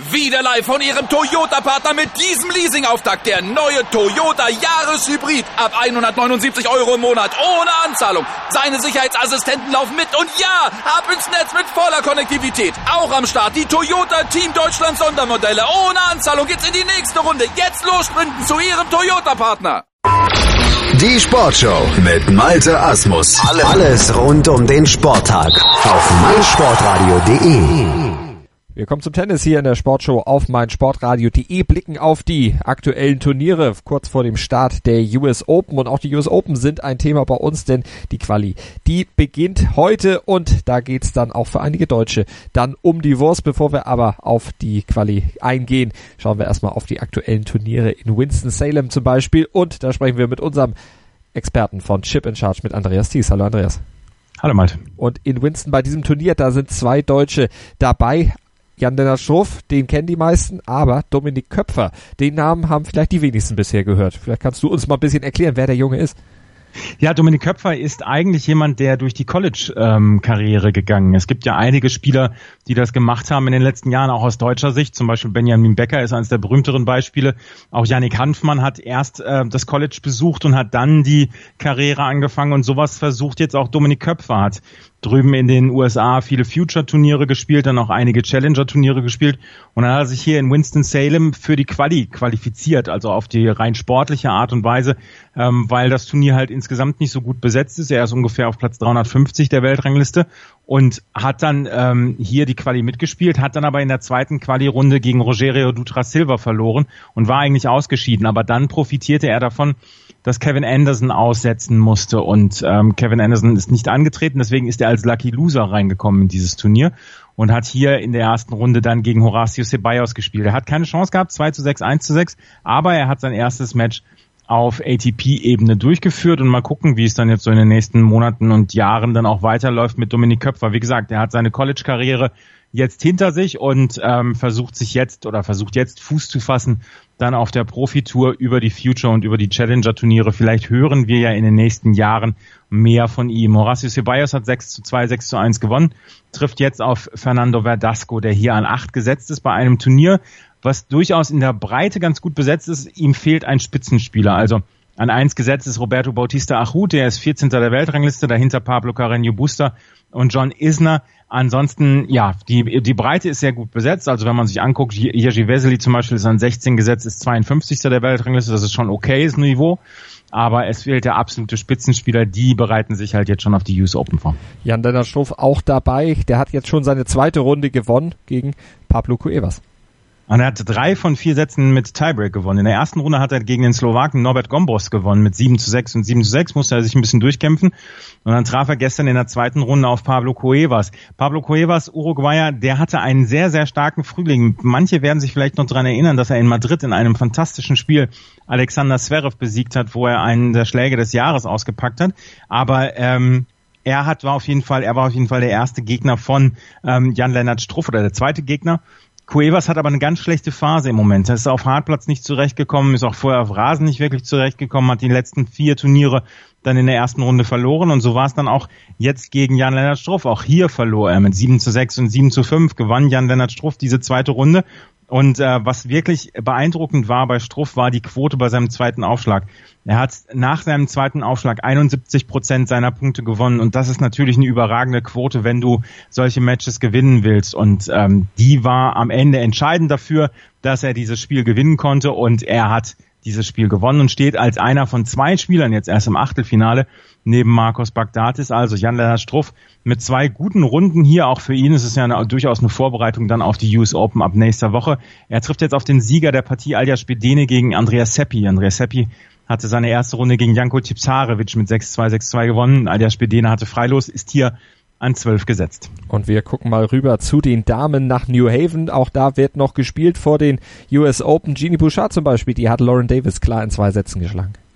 Wieder live von Ihrem Toyota-Partner mit diesem Leasing-Auftakt. Der neue Toyota Jahreshybrid. Ab 179 € im Monat. Ohne Anzahlung. Seine Sicherheitsassistenten laufen mit. Und ja, ab ins Netz mit voller Konnektivität. Auch am Start die Toyota Team Deutschland Sondermodelle. Ohne Anzahlung geht's in die nächste Runde. Jetzt los sprinten zu Ihrem Toyota-Partner. Die Sportshow mit Malte Asmus. Alles rund um den Sporttag auf meinsportradio.de. Wir kommen zum Tennis hier in der Sportshow auf meinsportradio.de, blicken auf die aktuellen Turniere kurz vor dem Start der US Open. Und auch die US Open sind ein Thema bei uns, denn die Quali, die beginnt heute und da geht's dann auch für einige Deutsche dann um die Wurst. Bevor wir aber auf die Quali eingehen, schauen wir erstmal auf die aktuellen Turniere in Winston-Salem zum Beispiel. Und da sprechen wir mit unserem Experten von Chip in Charge, mit Andreas Thies. Hallo Andreas. Hallo Malte. Und in Winston bei diesem Turnier, da sind 2 Deutsche dabei. Jan-Lennart Struff, den kennen die meisten, aber Dominik Köpfer, den Namen haben vielleicht die wenigsten bisher gehört. Vielleicht kannst du uns mal ein bisschen erklären, wer der Junge ist. Ja, Dominik Köpfer ist eigentlich jemand, der durch die College-Karriere gegangen ist. Es gibt ja einige Spieler, die das gemacht haben in den letzten Jahren, auch aus deutscher Sicht. Zum Beispiel Benjamin Becker ist eines der berühmteren Beispiele. Auch Yannick Hanfmann hat erst das College besucht und hat dann die Karriere angefangen. Und sowas versucht jetzt auch Dominik Köpfer. Hat drüben in den USA viele Future-Turniere gespielt, dann auch einige Challenger-Turniere gespielt. Und dann hat er sich hier in Winston-Salem für die Quali qualifiziert, also auf die rein sportliche Art und Weise, weil das Turnier halt insgesamt nicht so gut besetzt ist. Er ist ungefähr auf Platz 350 der Weltrangliste und hat dann hier die Quali mitgespielt, hat dann aber in der zweiten Quali-Runde gegen Rogerio Dutra Silva verloren und war eigentlich ausgeschieden. Aber dann profitierte er davon, dass Kevin Anderson aussetzen musste und Kevin Anderson ist nicht angetreten, deswegen ist er als Lucky Loser reingekommen in dieses Turnier und hat hier in der ersten Runde dann gegen Horacio Ceballos gespielt. Er hat keine Chance gehabt, 2:6, 1:6, aber er hat sein erstes Match auf ATP-Ebene durchgeführt und mal gucken, wie es dann jetzt so in den nächsten Monaten und Jahren dann auch weiterläuft mit Dominik Köpfer. Wie gesagt, er hat seine College-Karriere jetzt hinter sich und versucht jetzt Fuß zu fassen dann auf der Profitour über die Future und über die Challenger-Turniere. Vielleicht hören wir ja in den nächsten Jahren mehr von ihm. Horacio Ceballos hat 6:2, 6:1 gewonnen, trifft jetzt auf Fernando Verdasco, der hier an 8 gesetzt ist bei einem Turnier, was durchaus in der Breite ganz gut besetzt ist. Ihm fehlt ein Spitzenspieler. Also an 1 gesetzt ist Roberto Bautista Agut, der ist 14. der Weltrangliste, dahinter Pablo Carreño Busta und John Isner. Ansonsten, ja, die Breite ist sehr gut besetzt. Also wenn man sich anguckt, Jerzy Vesely zum Beispiel ist an 16 gesetzt, ist 52. der Weltrangliste. Das ist schon okayes Niveau. Aber es fehlt der absolute Spitzenspieler. Die bereiten sich halt jetzt schon auf die US Open vor. Jan-Lennart Struff auch dabei. Der hat jetzt schon seine zweite Runde gewonnen gegen Pablo Cuevas. Und er hat 3 von 4 Sätzen mit Tiebreak gewonnen. In der ersten Runde hat er gegen den Slowaken Norbert Gombos gewonnen mit 7:6 und 7:6, musste er sich ein bisschen durchkämpfen. Und dann traf er gestern in der zweiten Runde auf Pablo Cuevas. Pablo Cuevas, Uruguayer, der hatte einen sehr, sehr starken Frühling. Manche werden sich vielleicht noch daran erinnern, dass er in Madrid in einem fantastischen Spiel Alexander Zverev besiegt hat, wo er einen der Schläge des Jahres ausgepackt hat. Aber er war auf jeden Fall der erste Gegner von Jan-Lennart Struff oder der zweite Gegner. Cuevas hat aber eine ganz schlechte Phase im Moment. Er ist auf Hartplatz nicht zurechtgekommen, ist auch vorher auf Rasen nicht wirklich zurechtgekommen, hat die letzten 4 Turniere dann in der ersten Runde verloren und so war es dann auch jetzt gegen Jan-Lennart Struff. Auch hier verlor er mit 7:6 und 7:5, gewann Jan-Lennart Struff diese zweite Runde. Und was wirklich beeindruckend war bei Struff, war die Quote bei seinem zweiten Aufschlag. Er hat nach seinem zweiten Aufschlag 71% seiner Punkte gewonnen und das ist natürlich eine überragende Quote, wenn du solche Matches gewinnen willst. Und die war am Ende entscheidend dafür, dass er dieses Spiel gewinnen konnte und er hat dieses Spiel gewonnen und steht als einer von 2 Spielern jetzt erst im Achtelfinale neben Marcos Baghdatis, also Jan-Lennart Struff mit 2 guten Runden hier. Auch für ihn ist es ja durchaus eine Vorbereitung dann auf die US Open ab nächster Woche. Er trifft jetzt auf den Sieger der Partie Aljaž Bedene gegen Andreas Seppi. Andreas Seppi hatte seine erste Runde gegen Janko Tipsarevic mit 6:2, 6:2 gewonnen. Aljaž Bedene hatte Freilos, ist hier an 12 gesetzt. Und wir gucken mal rüber zu den Damen nach New Haven. Auch da wird noch gespielt vor den US Open. Genie Bouchard zum Beispiel, die hat Lauren Davis klar in 2 Sätzen geschlagen.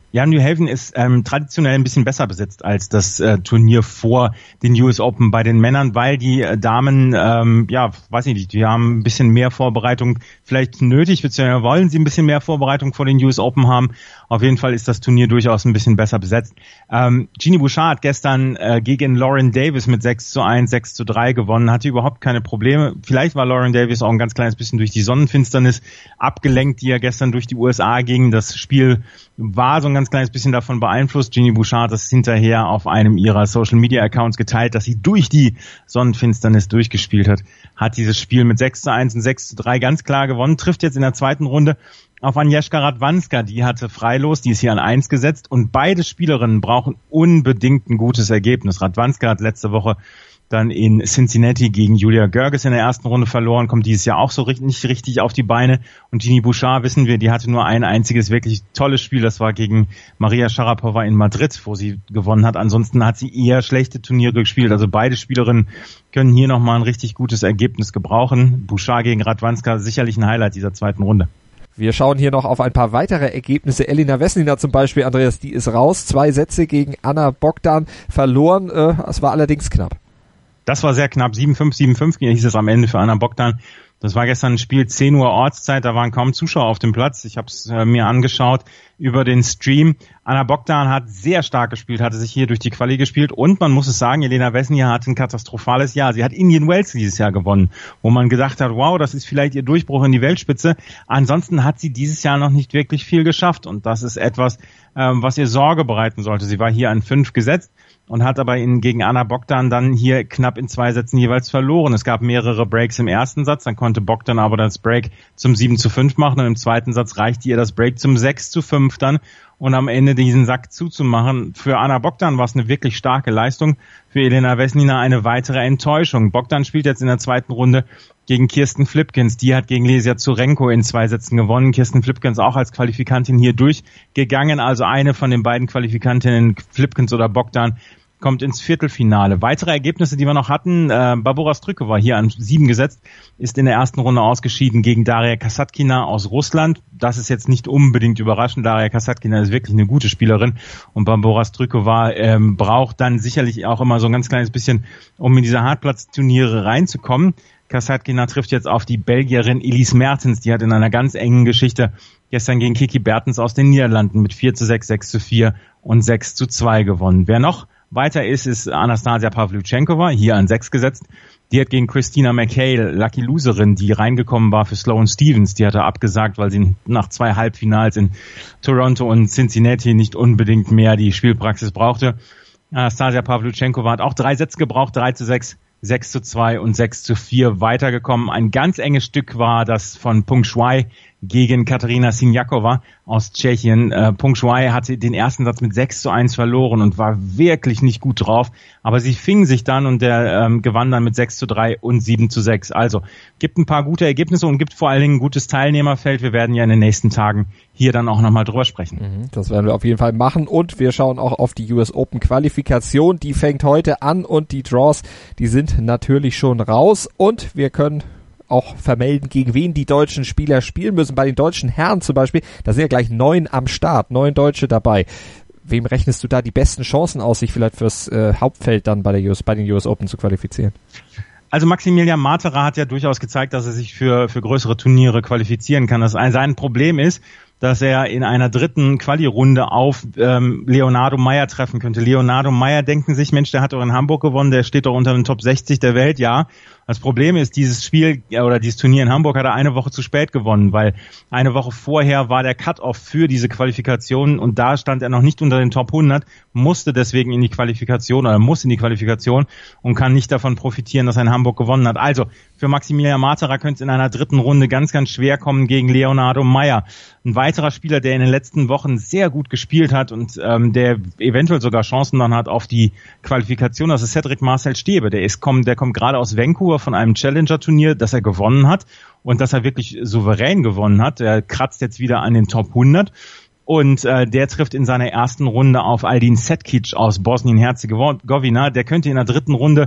Ja, New Haven ist traditionell ein bisschen besser besetzt als das Turnier vor den US Open bei den Männern, weil die Damen, weiß ich nicht, die haben ein bisschen mehr Vorbereitung vielleicht nötig, beziehungsweise wollen sie ein bisschen mehr Vorbereitung vor den US Open haben. Auf jeden Fall ist das Turnier durchaus ein bisschen besser besetzt. Genie Bouchard hat gestern gegen Lauren Davis mit 6:1, 6:3 gewonnen, hatte überhaupt keine Probleme. Vielleicht war Lauren Davis auch ein ganz kleines bisschen durch die Sonnenfinsternis abgelenkt, die ja gestern durch die USA ging. Das Spiel war so ein ganz kleines bisschen davon beeinflusst. Genie Bouchard hat das hinterher auf einem ihrer Social-Media-Accounts geteilt, dass sie durch die Sonnenfinsternis durchgespielt hat dieses Spiel mit 6:1 und 6:3 ganz klar gewonnen, trifft jetzt in der zweiten Runde auf Agnieszka Radwanska, die hatte Freilos, die ist hier an 1 gesetzt und beide Spielerinnen brauchen unbedingt ein gutes Ergebnis. Radwanska hat letzte Woche dann in Cincinnati gegen Julia Görges in der ersten Runde verloren, kommt dieses Jahr auch so nicht richtig auf die Beine. Und Genie Bouchard, wissen wir, die hatte nur ein einziges wirklich tolles Spiel, das war gegen Maria Sharapova in Madrid, wo sie gewonnen hat. Ansonsten hat sie eher schlechte Turniere gespielt. Also beide Spielerinnen können hier nochmal ein richtig gutes Ergebnis gebrauchen. Bouchard gegen Radwanska, sicherlich ein Highlight dieser zweiten Runde. Wir schauen hier noch auf ein paar weitere Ergebnisse. Elina Vesnina zum Beispiel, Andreas, die ist raus. 2 Sätze gegen Anna Bogdan verloren. Es war allerdings knapp. Das war sehr knapp, 7-5, 7-5 hieß es am Ende für Anna Bogdan. Das war gestern ein Spiel, 10 Uhr Ortszeit, da waren kaum Zuschauer auf dem Platz. Ich habe es mir angeschaut über den Stream. Anna Bogdan hat sehr stark gespielt, hatte sich hier durch die Quali gespielt und man muss es sagen, Elina Vesnina hat ein katastrophales Jahr. Sie hat Indian Wells dieses Jahr gewonnen, wo man gedacht hat, wow, das ist vielleicht ihr Durchbruch in die Weltspitze. Ansonsten hat sie dieses Jahr noch nicht wirklich viel geschafft und das ist etwas, was ihr Sorge bereiten sollte. Sie war hier an 5 gesetzt und hat aber gegen Anna Bogdan dann hier knapp in 2 Sätzen jeweils verloren. Es gab mehrere Breaks im ersten Satz, dann konnte Bogdan aber das Break zum 7:5 machen und im zweiten Satz reichte ihr das Break zum 6:5 dann und am Ende diesen Sack zuzumachen. Für Anna Bogdan war es eine wirklich starke Leistung, für Elina Vesnina eine weitere Enttäuschung. Bogdan spielt jetzt in der zweiten Runde gegen Kirsten Flipkens. Die hat gegen Lesia Zurenko in 2 Sätzen gewonnen. Kirsten Flipkens auch als Qualifikantin hier durchgegangen. Also eine von den beiden Qualifikantinnen, Flipkens oder Bogdan, kommt ins Viertelfinale. Weitere Ergebnisse, die wir noch hatten, Barbora Strykova hier an 7 gesetzt, ist in der ersten Runde ausgeschieden gegen Daria Kasatkina aus Russland. Das ist jetzt nicht unbedingt überraschend. Daria Kasatkina ist wirklich eine gute Spielerin und Barbora Strykova braucht dann sicherlich auch immer so ein ganz kleines bisschen, um in diese Hartplatzturniere reinzukommen. Kasatkina trifft jetzt auf die Belgierin Elise Mertens, die hat in einer ganz engen Geschichte gestern gegen Kiki Bertens aus den Niederlanden mit 4:6, 6:4 und 6:2 gewonnen. Wer noch weiter ist Anastasia Pavlyuchenkova, hier an 6 gesetzt. Die hat gegen Christina McHale, Lucky Loserin, die reingekommen war für Sloane Stephens, die hatte abgesagt, weil sie nach 2 Halbfinals in Toronto und Cincinnati nicht unbedingt mehr die Spielpraxis brauchte. Anastasia Pavlyuchenkova hat auch 3 Sätze gebraucht, 3:6, 6:2 und 6:4 weitergekommen. Ein ganz enges Stück war das von Peng Shuai gegen Katerina Siniakova aus Tschechien. Peng Shuai hatte den ersten Satz mit 6:1 verloren und war wirklich nicht gut drauf. Aber sie fing sich dann und der gewann dann mit 6:3 und 7:6. Also gibt ein paar gute Ergebnisse und gibt vor allen Dingen ein gutes Teilnehmerfeld. Wir werden ja in den nächsten Tagen hier dann auch nochmal drüber sprechen. Das werden wir auf jeden Fall machen und wir schauen auch auf die US Open Qualifikation. Die fängt heute an und die Draws, die sind natürlich schon raus und wir können auch vermelden, gegen wen die deutschen Spieler spielen müssen. Bei den deutschen Herren zum Beispiel, da sind ja gleich 9 am Start, 9 Deutsche dabei. Wem rechnest du da die besten Chancen aus, sich vielleicht fürs Hauptfeld dann bei den US Open zu qualifizieren? Also Maximilian Matera hat ja durchaus gezeigt, dass er sich für größere Turniere qualifizieren kann. Sein Problem ist, dass er in einer dritten Quali-Runde auf Leonardo Meyer treffen könnte. Leonardo Meyer denken sich, Mensch, der hat doch in Hamburg gewonnen, der steht doch unter den Top 60 der Welt, ja. Das Problem ist, dieses Spiel oder dieses Turnier in Hamburg hat er eine Woche zu spät gewonnen, weil eine Woche vorher war der Cut-Off für diese Qualifikation und da stand er noch nicht unter den Top 100, musste deswegen in die Qualifikation oder muss in die Qualifikation und kann nicht davon profitieren, dass er in Hamburg gewonnen hat. Also für Maximilian Matera könnte es in einer dritten Runde ganz, ganz schwer kommen gegen Leonardo Meyer. Ein weiterer Spieler, der in den letzten Wochen sehr gut gespielt hat und der eventuell sogar Chancen dann hat auf die Qualifikation, das ist Cedric Marcel Stebe. Der kommt gerade aus Vancouver von einem Challenger-Turnier, das er gewonnen hat und das er wirklich souverän gewonnen hat. Er kratzt jetzt wieder an den Top 100 und der trifft in seiner ersten Runde auf Aldin Setkic aus Bosnien-Herzegowina. Der könnte in der dritten Runde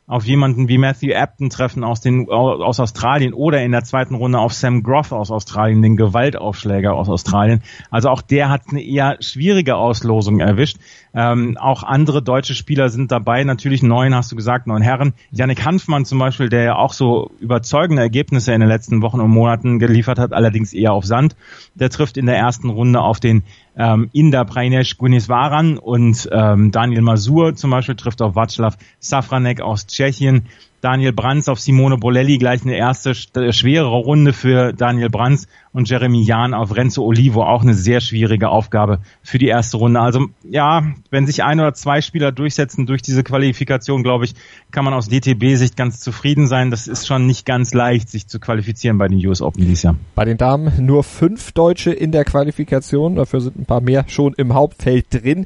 auf jemanden wie Matthew Apton treffen aus Australien oder in der zweiten Runde auf Sam Groth aus Australien, den Gewaltaufschläger aus Australien. Also auch der hat eine eher schwierige Auslosung erwischt. Auch andere deutsche Spieler sind dabei, natürlich 9 Herren. Yannick Hanfmann zum Beispiel, der ja auch so überzeugende Ergebnisse in den letzten Wochen und Monaten geliefert hat, allerdings eher auf Sand. Der trifft in der ersten Runde auf den Inder Prajnesh Gunneswaran und Daniel Masur zum Beispiel trifft auf Václav Safranek aus Tschechien. Daniel Brands auf Simone Bolelli, gleich eine erste schwerere Runde für Daniel Brands und Jeremy Jahn auf Renzo Olivo, auch eine sehr schwierige Aufgabe für die erste Runde. Also ja, wenn sich 1 oder 2 Spieler durchsetzen durch diese Qualifikation, glaube ich, kann man aus DTB-Sicht ganz zufrieden sein. Das ist schon nicht ganz leicht, sich zu qualifizieren bei den US Open dieses Jahr. Bei den Damen nur 5 Deutsche in der Qualifikation, dafür sind ein paar mehr schon im Hauptfeld drin.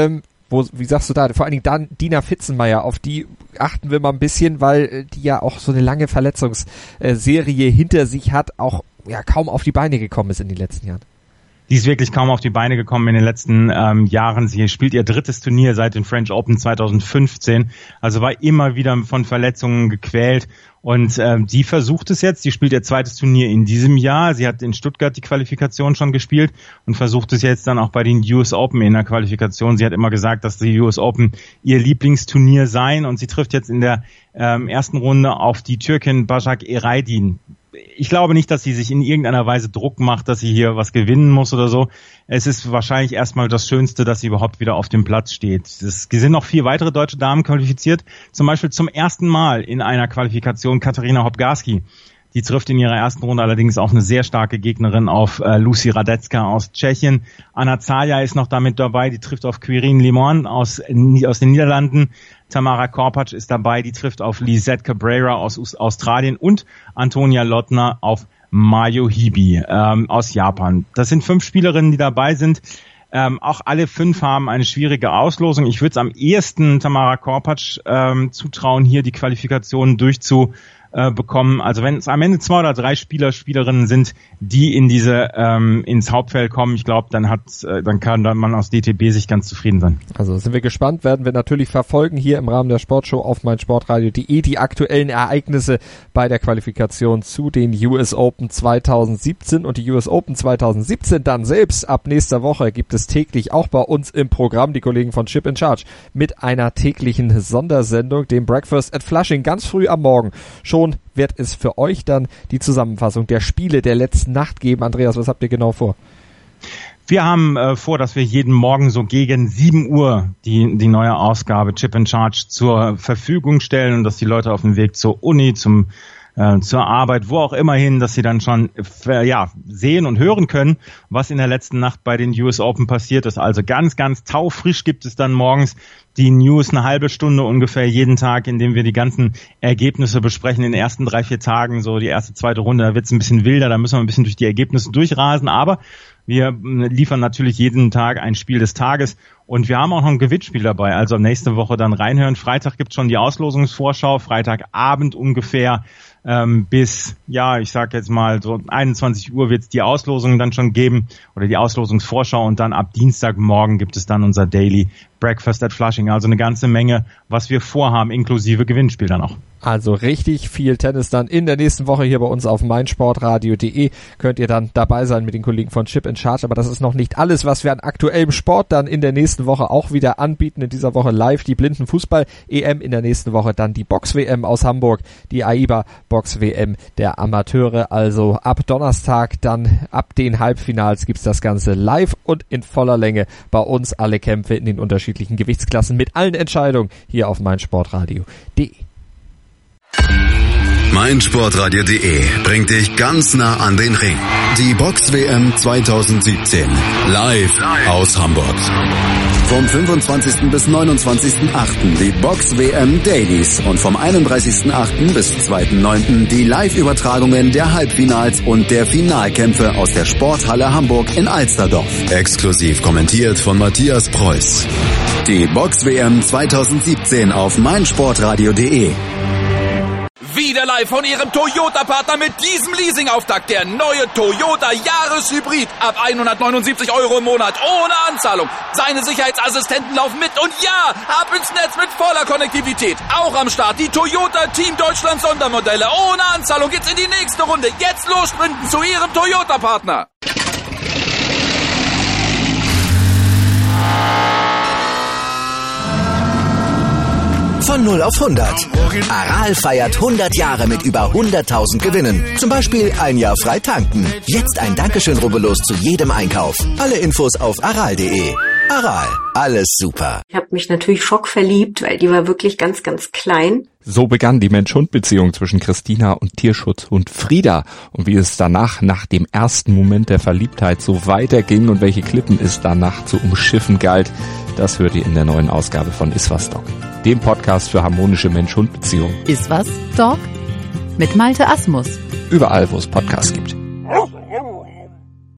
Wie sagst du da, vor allen Dingen Dina Fitzenmeier, auf die achten wir mal ein bisschen, weil die ja auch so eine lange Verletzungsserie hinter sich hat, auch ja kaum auf die Beine gekommen ist in den letzten Jahren. Die ist wirklich kaum auf die Beine gekommen in den letzten Jahren. Sie spielt ihr 3. Turnier seit den French Open 2015, also war immer wieder von Verletzungen gequält. Und sie versucht es jetzt, sie spielt ihr 2. Turnier in diesem Jahr. Sie hat in Stuttgart die Qualifikation schon gespielt und versucht es jetzt dann auch bei den US Open in der Qualifikation. Sie hat immer gesagt, dass die US Open ihr Lieblingsturnier seien und sie trifft jetzt in der ersten Runde auf die Türkin Başak Ereydin. Ich glaube nicht, dass sie sich in irgendeiner Weise Druck macht, dass sie hier was gewinnen muss oder so. Es ist wahrscheinlich erstmal das Schönste, dass sie überhaupt wieder auf dem Platz steht. Es sind noch 4 weitere deutsche Damen qualifiziert. Zum Beispiel zum ersten Mal in einer Qualifikation Katarina Hopgarski. Die trifft in ihrer ersten Runde allerdings auch eine sehr starke Gegnerin auf Lucy Radecka aus Tschechien. Anna Zaja ist noch damit dabei, die trifft auf Quirin Limon aus den Niederlanden. Tamara Korpatsch ist dabei, die trifft auf Lisette Cabrera aus Australien und Antonia Lottner auf Mayo Hibi aus Japan. Das sind 5 Spielerinnen, die dabei sind. Auch alle 5 haben eine schwierige Auslosung. Ich würde es am ehesten Tamara Korpatsch zutrauen, hier die Qualifikation durchzubekommen. Also wenn es am Ende 2 oder 3 Spielerinnen sind, die in diese ins Hauptfeld kommen, ich glaube, dann kann man aus DTB sich ganz zufrieden sein. Also sind wir gespannt, werden wir natürlich verfolgen hier im Rahmen der Sportshow auf meinsportradio.de die aktuellen Ereignisse bei der Qualifikation zu den US Open 2017 und die US Open 2017 dann selbst ab nächster Woche gibt es täglich auch bei uns im Programm die Kollegen von Chip in Charge mit einer täglichen Sondersendung, dem Breakfast at Flushing, ganz früh am Morgen. Schon wird es für euch dann die Zusammenfassung der Spiele der letzten Nacht geben. Andreas, was habt ihr genau vor? Wir haben vor, dass wir jeden Morgen so gegen 7 Uhr die neue Ausgabe Chip in Charge zur Verfügung stellen und dass die Leute auf dem Weg zur Uni, zur Arbeit, wo auch immer hin, dass sie dann schon sehen und hören können, was in der letzten Nacht bei den US Open passiert ist. Also ganz, ganz taufrisch gibt es dann morgens die News, eine halbe Stunde ungefähr jeden Tag, in dem wir die ganzen Ergebnisse besprechen in den ersten 3-4 Tagen, so die erste, zweite Runde, da wird es ein bisschen wilder, da müssen wir ein bisschen durch die Ergebnisse durchrasen, aber wir liefern natürlich jeden Tag ein Spiel des Tages und wir haben auch noch ein Gewinnspiel dabei, also nächste Woche dann reinhören. Freitag gibt es schon die Auslosungsvorschau, Freitagabend ungefähr bis, ich sag jetzt mal so 21 Uhr wird es die Auslosung dann schon geben oder die Auslosungsvorschau und dann ab Dienstagmorgen gibt es dann unser Daily Breakfast at Flushing. Also eine ganze Menge, was wir vorhaben, inklusive Gewinnspiel dann auch. Also richtig viel Tennis dann in der nächsten Woche hier bei uns auf meinsportradio.de. Könnt ihr dann dabei sein mit den Kollegen von Chip in Charge. Aber das ist noch nicht alles, was wir an aktuellem Sport dann in der nächsten Woche auch wieder anbieten. In dieser Woche live die Blindenfußball-EM, in der nächsten Woche dann die Box-WM aus Hamburg, die AIBA Box-WM der Amateure. Also ab Donnerstag dann ab den Halbfinals gibt's das Ganze live und in voller Länge bei uns alle Kämpfe in den unterschiedlichen Gewichtsklassen mit allen Entscheidungen hier auf meinsportradio.de. meinsportradio.de bringt dich ganz nah an den Ring. Die Box-WM 2017. Live aus Hamburg. Vom 25. bis 29.8. die Box-WM Dailies und vom 31.8. bis 2.9. die Live-Übertragungen der Halbfinals und der Finalkämpfe aus der Sporthalle Hamburg in Alsterdorf. Exklusiv kommentiert von Matthias Preuß. Die Box-WM 2017 auf meinsportradio.de. Wie wieder live von Ihrem Toyota-Partner mit diesem Leasing-Auftakt. Der neue Toyota Jahreshybrid. Ab 179 € im Monat. Ohne Anzahlung. Seine Sicherheitsassistenten laufen mit. Und ja, ab ins Netz mit voller Konnektivität. Auch am Start die Toyota Team Deutschland Sondermodelle. Ohne Anzahlung geht's in die nächste Runde. Jetzt los sprinten zu Ihrem Toyota-Partner. Von 0 auf 100. Aral feiert 100 Jahre mit über 100.000 Gewinnen. Zum Beispiel ein Jahr frei tanken. Jetzt ein Dankeschön, rubbellos zu jedem Einkauf. Alle Infos auf aral.de. Aral, alles super. Ich habe mich natürlich schockverliebt, weil die war wirklich ganz, ganz klein. So begann die Mensch-Hund-Beziehung zwischen Christina und Tierschutzhund Frieda. Und wie es danach, nach dem ersten Moment der Verliebtheit, so weiterging und welche Klippen es danach zu umschiffen galt, das hört ihr in der neuen Ausgabe von Iswas Dog, dem Podcast für harmonische Mensch-Hund-Beziehungen. Iswas Dog mit Malte Asmus. Überall, wo es Podcasts gibt.